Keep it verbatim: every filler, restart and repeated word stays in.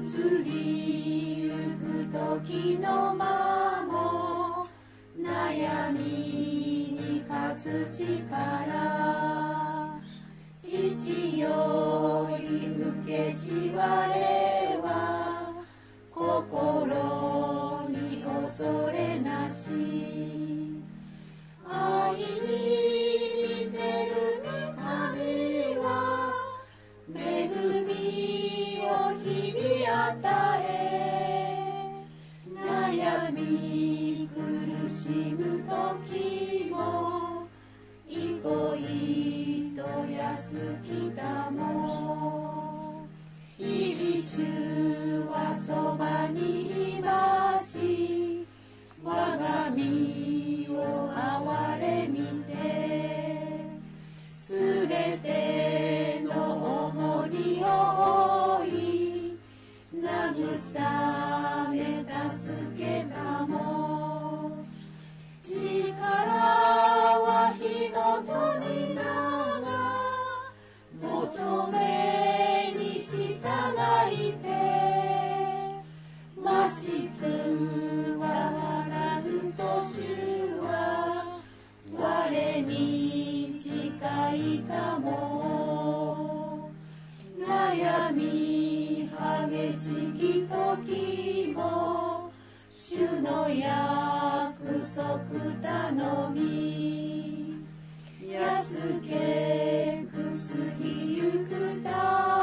移りゆく時の間も悩みに勝つ力、父より受けし我は心に恐れなし。愛に満てる御神は恵みを日々与え、悩み苦しむ時も憩いと安きたも。いり主はそばにいまし、我が身を憐れみて、すべての重荷を負い慰め助けたも。力は火の鳥だが求めに従いて、ましくはなると主は我に近いかも。悩み激しき時も主の約束頼み、安けくすぎゆくた